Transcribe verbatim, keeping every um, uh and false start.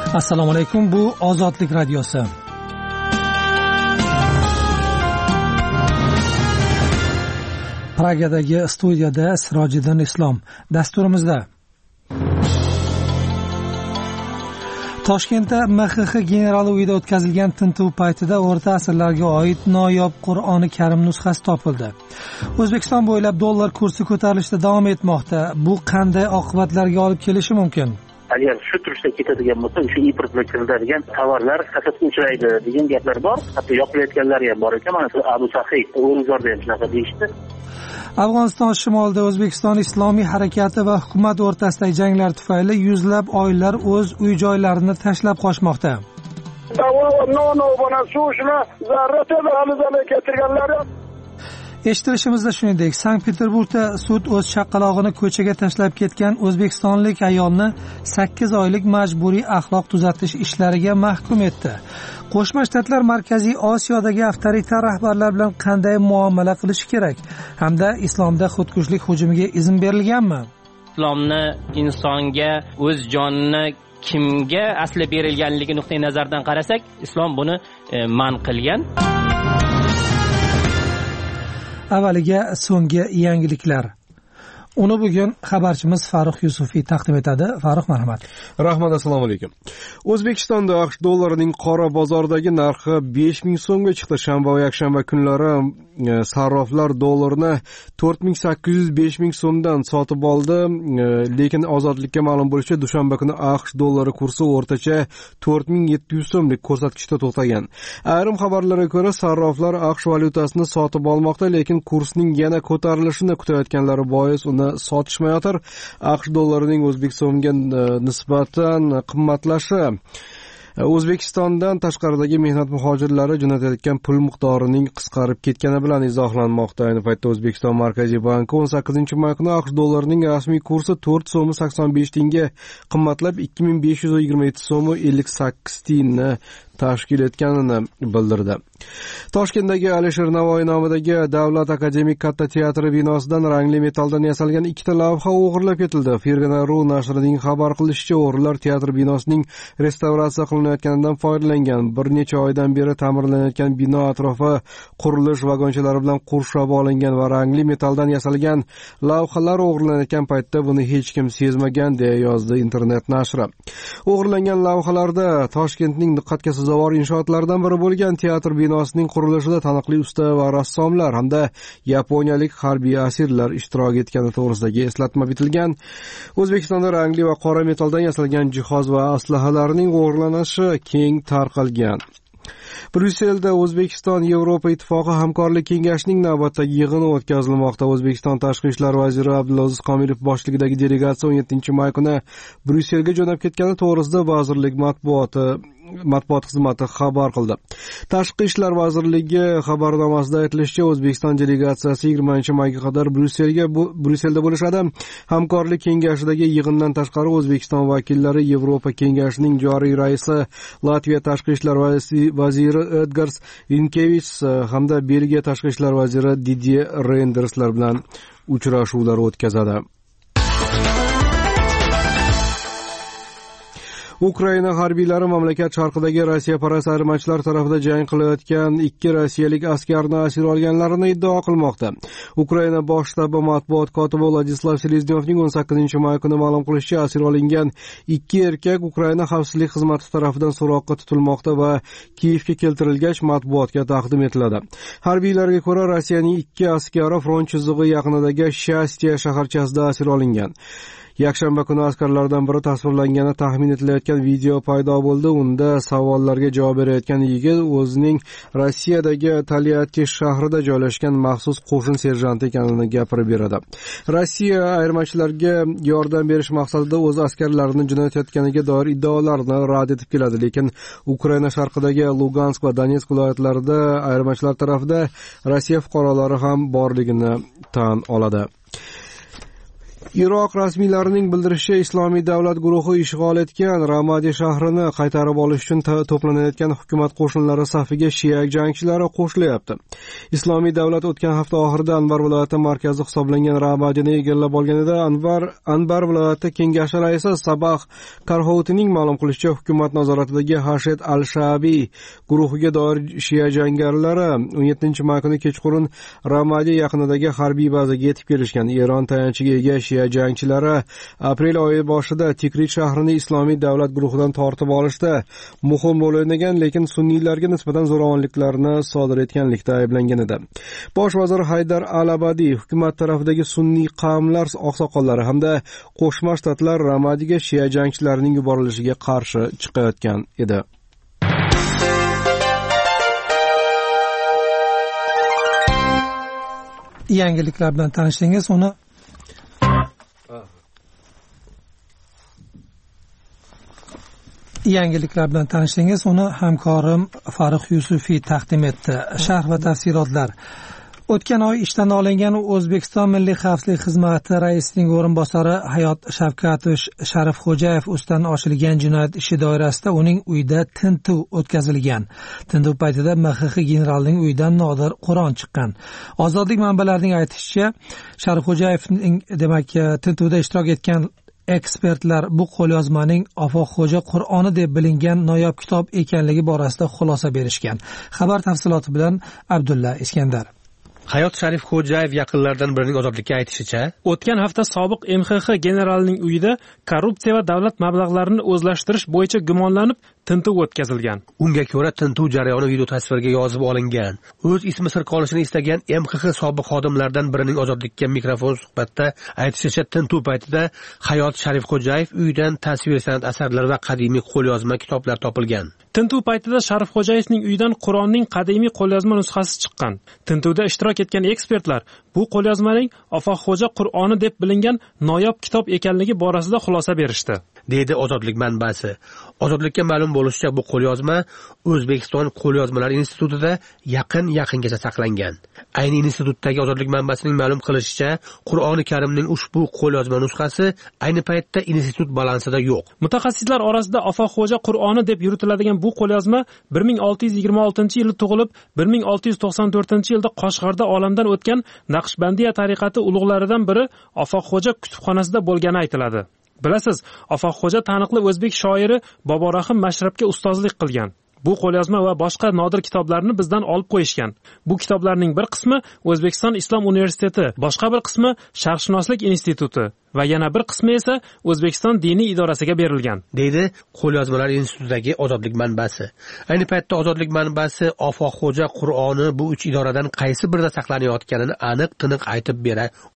Assalomu alaykum, bu Ozodlik radiosi. Pragadagi studiyada Sirojiddin Islom. Dasturimizda Toshkentda M X X generali uyida o'tkazilgan tintuv paytida o'rta asrlarga oid noyob Qur'oni Karim nusxasi topildi. O'zbekiston bo'ylab dollar kursi ko'tarilishda davom etmoqda. Bu qanday oqibatlarga olib kelishi mumkin? Agar shu turishda ketadigan bo'lsa, o'sha importga kiriladigan tovarlar kasatga uchraydi degan gaplar bor. Hatto yopilayotganlar ham bor ekan. Mana shu Abu Sahiy O'rgorda ham shunaqa deyishdi. Afg'oniston shimolida O'zbekiston Islomiy harakati va hukumat o'rtasidagi janglar tufayli yuzlab oilalar o'z uy-joylarini tashlab qochmoqda. Eshittirishimizda shuningdek, Sankt-Peterburgda sud o'z chaqalog'ini ko'chaga tashlab ketgan o'zbekistonlik ayolni sakkiz oylik majburiy axloq tuzatish ishlariga mahkum etdi. Qo'shma Shtatlar Markaziy Osiyodagi avtoritar rahbarlar bilan qanday muomala qilish kerak? Hamda islomda xudkushlik hujumiga izn berilganmi? Islomni insonga o'z jonini kimga asli berilganligi nuqtai nazaridan qarasak, islom buni e, man qilgan. Avvaliga so'nggi yangiliklar. Uni bugun xabarchimiz Farruh Yusufiy taqdim etadi. Farruh, marhamat. Rahmat, assalomu alaykum. O'zbekistonda AQSh dollarining qora bozordagi narxi besh ming so'mga chiqdi. Shanba va yakshanba kunlari sarroflar dollarni to'rt ming sakkiz yuz besh ming so'mdan sotib oldi. Lekin Ozodlikka ma'lum bo'lishicha, dushanba kuni AQSh dollari kursi o'rtacha to'rt ming yetti yuz so'mlik ko'rsatkichda to'xtagan. Ayrim xabarlarga ko'ra, sarroflar AQSh valyutasini sotib olmoqda, lekin kursning yana ko'tarilishini kutayotganlari bois uni sotishmayotir. AQSh dollarining o'zbek so'miga nisbatan qimmatlashi O'zbekistondan tashqaridagi mehnat muhojirlari jo'natayotgan pul miqdorining qisqarib ketgani bilan izohlanmoqda. Ayni paytda O'zbekiston Markaziy banki o'n sakkizinchi may kuni AQSh dollarining rasmiy kursi to'rt so'm sakson besh tiyinga qimmatlab ikki ming besh yuz yigirma yetti so'm ellik sakkiz tiyinni tashkil etganini bildirdi. Toshkentdagi Alisher Navoiy nomidagi Davlat akademik katta teatri binosidan rangli metalldan yasalgan ikkita lavha o'g'irlab ketildi. Fergana.ru nashrining xabar qilishicha, o'g'rilar teatr binosining restavratsiya qilinayotganidan foydalangan. Bir necha oydan beri ta'mirlanayotgan bino atrofi qurilish vagonchalari bilan qurshab olingan va rangli metalldan yasalgan lavhalar o'g'irlanayotgan paytda buni hech kim sezmagan, deya yozdi internet nashri. O'g'irlangan lavhalarda Toshkentning diqqatga sazovor inshootlaridan biri bo'lgan teatr binosining qurilishida taniqli usta va rassomlar hamda yaponiyalik harbiy asirlar ishtirok etgani to'g'risidagi eslatma bitilgan. O'zbekistonda rangli va qora metalldan yasalgan jihoz va aslahalarning o'g'irlanishi keng tarqalgan. Bryusselda O'zbekiston Yevropa Ittifoqi hamkorlik kengashining navbatdagi yig'ini o'tkazilmoqda. O'zbekiston Tashqi ishlar vaziri Abdulaziz Komilov boshchiligidagi delegatsiya o'n yettinchi may kuni Bryusselga jo'nab ketgani to'g'risida vazirlik matbuoti matbuot xizmati xabar qildi. Tashqi ishlar vazirligi xabarnomasida aytilishicha, O'zbekiston delegatsiyasi yigirmanchi mayga qadar Bryusselga Bryusselda bo'lishadi. Hamkorlik kengashidagi yig'indan tashqari O'zbekiston vakillari Yevropa kengashining joriy raisi Latviya tashqi ishlar vaziri Edgars Rinkevich hamda Belgiya tashqi ishlar vaziri Didier Reynders bilan uchrashuvlar o'tkazadi. Ukraina harbiylari mamlakat sharqidagi Rossiyaparast ayirmachilar tarafida jang qilayotgan ikki rossiyalik askarni asir olganlarini iddao qilmoqda. Ukraina bosh shtabi matbuot kotibi Vladislav Seleznyovning o'n sakkizinchi may kuni ma'lum qilishicha, asir olingan ikki erkak Ukraina xavfsizlik xizmati tarafidan so'roqqa tutilmoqda va Kiyevga keltirilgach matbuotga taqdim etiladi. Harbiylarga ko'ra, Rossiyaning ikki askari front chizig'i yaqinidagi Shastya shaharchasida asir olingan. Yakshanba kuni askarlardan biri tasvirlangani taxmin etilayotgan video paydo bo'ldi. Unda savollarga javob berayotgan yigit o'zining Rossiyadagi Tolyatti shahrida joylashgan maxsus qo'shin serjanti ekanini gapirib beradi. Rossiya ayirmachilarga yordam berish maqsadida o'z askarlarini jo'natayotganiga doir iddaolarni rad etib keladi, lekin Ukraina sharqidagi Lugansk va Donetsk viloyatlarida ayirmachilar tarafida Rossiya fuqarolari ham borligini tan oladi. Iroq rasmiylarining bildirishicha, Islomiy davlat guruhi ishg'ol etgan Ramadi shahrini qaytarib olish uchun to'planayotgan hukumat qo'shinlari safiga shia jangchilari qo'shilyapti. Islomiy davlat o'tgan hafta oxirida Anbar viloyati markazi hisoblangan Ramadini egallab olganida Anbar Anbar viloyati kengashi raisi Sabah Karhoutining ma'lum qilishicha, hukumat nazoratidagi Hashed al-Shabiy guruhiga doir shia jangarilar o'n yettinchi may kuni kechqurun Ramadi yaqinidagi harbiy bazaga yetib kelishgan. Eron tayanchiga ega shia jangchilari aprel oyi boshida Tikrit shahrini Islomiy davlat guruhidan tortib olishda muhim rol o'ynagan, lekin sunniylarga nisbatan zo'ravonliklarni sodir etganlikda ayblangan edi. Bosh vazir Haydar al-Abadi hukumat tarafidagi sunniy qavmlar oqsoqollari hamda Qo'shma Shtatlar Ramadiga shia jangchilarining yuborilishiga qarshi chiqayotgan edi. Yangiliklar bilan tanishdingiz, uni Yangiliklar bilan tanishdingiz, uni hamkorim Farruh Yusufiy taqdim etdi. Sharh va tafsilotlar. O'tgan oy ishdan olingan O'zbekiston Milliy xavfsizlik xizmati raisining o'rinbosari Hayot Shavkatovich Sharifxo'jayev ustidan ochilgan jinoyat ishi doirasida uning uyida tintuv o'tkazilgan. Tintuv paytida M X X generalining uyidan nodir Qur'on chiqqan. Ozodlik manbalarining aytishicha, Sharifxo'jayevning demak tintuvda ishtirok etgan ekspertlar bu qo'lyozmaning Ofoqxo'ja Qur'oni deb bilingan noyob kitob ekanligi borasida xulosa berishgan. Xabar tafsiloti bilan Abdulla Iskandar. Hayot Sharifxo'jayev yaqinlaridan birining ozodlikka aytishicha, o'tgan hafta sobiq M X X generalining uyida korrupsiya va davlat mablag'larini o'zlashtirish bo'yicha gumonlanib tintuv o'tkazilgan. Unga ko'ra, tintuv jarayoni video tasvirga yozib olingan. O'z ismi sir qolishini istagan M X X sobiq xodimlaridan birining ozodlikka mikrofon suhbatda aytishicha, tintuv paytida Hayot Sharifxo'jayev uyidan tasvir san'at asarlari va qadimiy qo'lyozma kitoblar topilgan. Tintuv paytida Sharifxo'jayevning uyidan Qur'onning qadimiy qo'lyozma nusxasi chiqqan. Tintuvda ishtirok etgan ekspertlar bu qo'lyozmaning Ofoqxo'ja Qur'oni deb bilingan noyob kitob ekanligi borasida xulosa berishdi, deydi Ozodlik manbasi. Ozodlikka ma'lum bo'lishicha, bu qo'lyozma O'zbekiston Qo'lyozmalar institutida yaqin yaqingacha saqlangan. Ayni institutdagi Ozodlik manbasining ma'lum qilishicha, Qur'oni Karimning ushbu qo'lyozma nusxasi ayni paytda institut balansida yo'q. Mutaxassislar orasida Ofoqxo'ja Qur'oni deb yuritiladigan bu qo'lyozma bir ming olti yuz yigirma oltinchi yilda tug'ilib, bir ming olti yuz to'qson to'rtinchi yilda Qoshg'arda olamdan o'tgan Naqshbandiya tariqati ulug'laridan biri Ofoqxo'ja kutubxonasida bo'lgani aytiladi. Bilasiz, Ofoqxo'ja taniqli o'zbek shoiri Boborahim Mashrabga ustozlik qilgan. Bu qo'lyozma va boshqa nodir kitoblarni bizdan olib qo'yishgan. Bu kitoblarning bir qismi O'zbekiston Islom universiteti, boshqa bir qismi Sharqshunoslik instituti va yana bir qismi esa O'zbekiston diniy idorasiga berilgan, deydi Qo'lyozmalar institutidagi Ozodlik manbasi. Ayni paytda Ozodlik manbasi Ofoqxo'ja Qur'oni bu uch idoradan qaysi birida saqlanayotganini aniq-tiniq aytib bera